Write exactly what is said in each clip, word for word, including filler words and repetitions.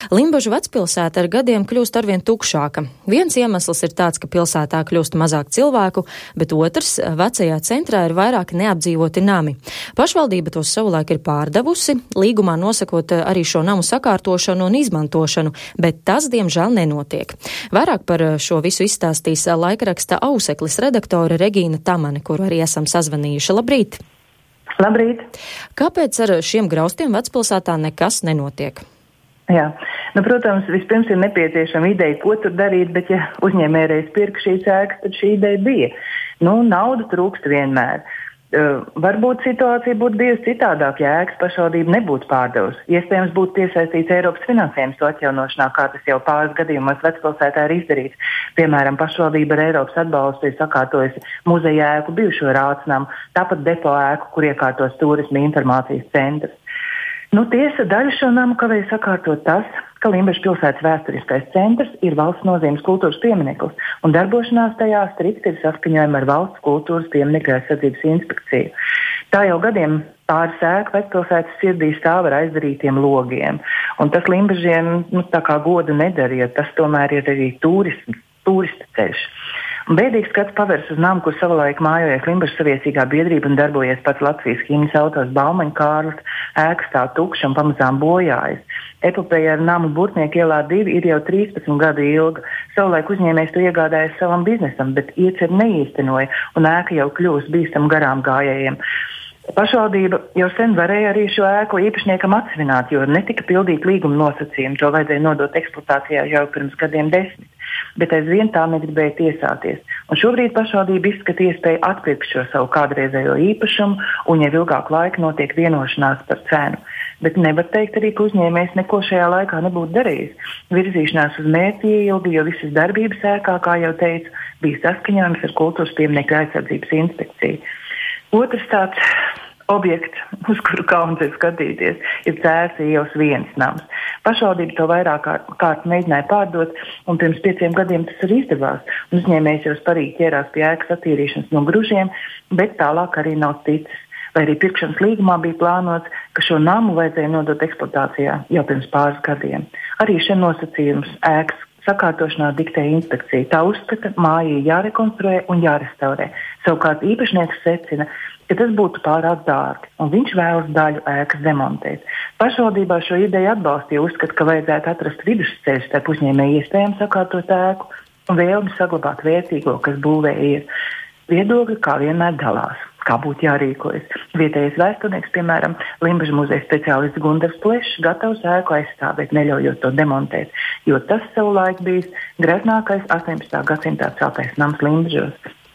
Limbažu vecpilsēta ar gadiem kļūst arvien tukšāka. Viens iemesls ir tāds, ka pilsētā kļūst mazāk cilvēku, bet otrs - vecajā centrā ir vairāk neapdzīvoti nami. Pašvaldība tos savulaik ir pārdevusi, līgumā nosakot arī šo namu sakārtošanu un izmantošanu, bet tas, diemžēl, nenotiek. Vairāk par šo visu izstāstīs laikraksta Auseklis redaktore Regīna Tamane, kuru arī esam sazvanījuši. Labrīt! Labrīt! Kāpēc ar šiem graustiem vecpilsētā nekas nenotiek? Jā, nu, protams, vispirms ir nepieciešama ideja, ko tur darīt, bet ja uzņēmējs pirka šīs ēkas, tad šī ideja bija. Nu, nauda trūkst vienmēr. Uh, varbūt situācija būtu bijusi citādāk, ja ēkas pašvaldība nebūtu pārdevusi. Iespējams, būtu piesaistīts Eiropas finansējums to atjaunošanā, kā tas jau pāris gadījumos vecpilsētā ir izdarīts. Piemēram, pašvaldība ar Eiropas atbalstu ir sakārtojusi muzeja ēku bijušo rācnamu, tāpat depo ēku, kur iekārtos turisma informācijas centrs. Nu, tiesa, daļu šo namu kavēja sakārtot tas, ka Limbažu pilsētas vēsturiskais centrs ir valsts nozīmes kultūras piemineklis, un darbošanās tajā strikti ir saskaņojama ar valsts kultūras pieminekļu aizsardzības inspekciju. Tā jau gadiem pāris ēku vecpilsētas sirdī stāv ar aizdarītiem logiem, un tas Limbažiem nu, tā kā godu nedara, jo tas tomēr ir arī turisms, turista ceļš. Un bēdīgs skats pavērs uz namu, kur savulaik mājojies Limbažu saviesīgā biedrība un darbojies pats Latvijas himnas autors Baumaņa Kārlis, ēka stāv tukša un pamazām bojājas. Epopeja ar namu Burtnieku ielā divi ir jau trīspadsmit gadu ilga. Savulaik uzņēmējs to iegādājas savam biznesam, bet iecer neīstenoja un ēka jau kļūst bīstam garām gājējiem. Pašvaldība jau sen varēja arī šo ēku īpašniekam atsvināt, jo netika pildīt līguma nosacījumi. To vajadzēja nodot eksploatācijā jau pirms gadiem desmit. Bet aizvien tā negribēja tiesāties. Un šobrīd pašvaldība izskata iespēju atpirkt šo savu kādreizējo īpašumu, un jau ilgāku laiku notiek vienošanās par cenu. Bet nevar teikt arī, ka uzņēmējs neko šajā laikā nebūtu darījis. Virzīšanās uz mērķi ieilga, jo visas darbības ēkā, kā jau teicu, bija saskaņojums ar kultūras pieminekļu aizsardzības inspekciju. Otrs tāds objekts, uz kuru kauns ir skatīties, ir Cēsu ielas viens nams. Pašvaldība to vairāk kārt mēģināja pārdot, un pirms pieciem gadiem tas arī izdevās. Uzņēmējs jau sparīgi ķērās pie ēkas attīrīšanas no gružiem, bet tālāk arī nav ticis. Vai arī pirkšanas līgumā bija plānots, ka šo namu vajadzēja nodot eksploatācijā jau pirms pāris gadiem. Arī šie nosacījums ēkas sakārtošanā diktē inspekcija. Tā uzskata, māja jārekonstruē un jārestaurē. Savukārt īpašnieks secina, ka tas būtu pārāk dārgi, un viņš vēlas daļu ēkas demontēt. Pašvaldībā šo ideju atbalstīja, uzskata, ka vajadzētu atrast vidusceļu starp uzņēmēju iespējām sakārtot ēku un vēlmi saglabāt vērtīgo, kas būvē ir. Viedokļi kā vienmēr dalās, kā būtu jārīkojas. Vietējais vēsturnieks, piemēram, Limbažu muzeja speciālists Gundars Plešs, gatavs ēku aizstāvēt, neļaujot to demontēt, jo tas savulaik bijis greznākais astoņpadsmitā gadsimtā celtais nams Limbažos.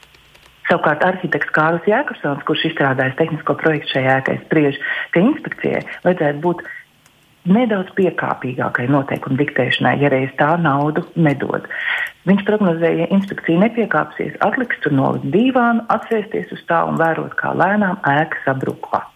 Savukārt arhitekts Kārlis Jēkabsons, kurš izstrādājis tehnisko projektu šajā ēkai, spriež, ka inspekcijai vajadzētu būt nedaudz piekāpīgākai noteikumu diktēšanai, ja reiz tā naudu nedod. Viņš prognozēja, ja inspekcija nepiekāpsies, atliks tur nolikt dīvānu, atsēsties uz tā un vērot, kā lēnām ēka sabruk pati.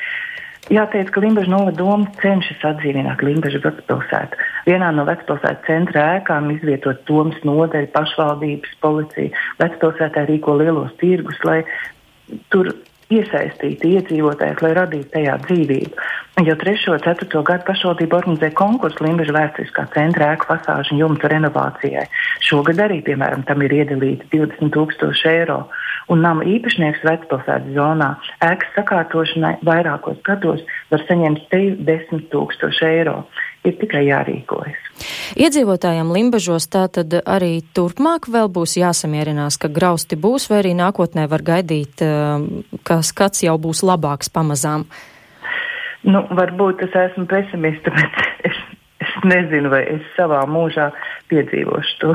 Jāteic, ka Limbažu novada doma cenšas atdzīvināt Limbažu vecpilsētu. Vienā no vecpilsētas centra ēkām izvietot domas nodaļu, pašvaldības, policija. Vecpilsētā rīko lielos tirgus, lai tur iesaistīti iedzīvotājus, lai radītu tajā dzīvību. Jau trešo, ceturto gadu pašvaldība organizē konkursu Limbažu vēsturiskā centra ēku fasāžu un jumtu renovācijai. Šogad arī, piemēram, tam ir iedalīti divdesmit tūkstoši eiro. Un nama īpašnieks vecpilsētas zonā ēkas sakārtošanai vairākos gados var saņemt sev desmit tūkstoši eiro. Ir tikai jārīkojas. Iedzīvotājiem Limbažos tātad arī turpmāk vēl būs jāsamierinās, ka grausti būs, vai arī nākotnē var gaidīt, ka skats jau būs labāks pamazām? Nu, varbūt es esmu pesimista, bet es, es nezinu, vai es savā mūžā piedzīvošu to.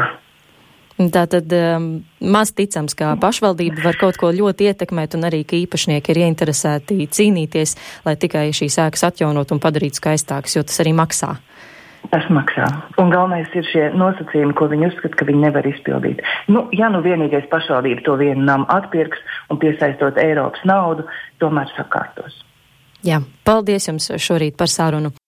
Tātad um, maz ticams, ka pašvaldība var kaut ko ļoti ietekmēt un arī, ka īpašnieki ir ieinteresēti cīnīties, lai tikai šīs ēkas atjaunot un padarīt skaistākas, jo tas arī maksā. Tas maksā. Un galvenais ir šie nosacījumi, ko viņi uzskata, ka viņi nevar izpildīt. Nu, ja nu vienīgais pašvaldība to vienu namu atpirks un piesaistot Eiropas naudu, tomēr sakārtos. Jā, paldies jums šorīt par sarunu.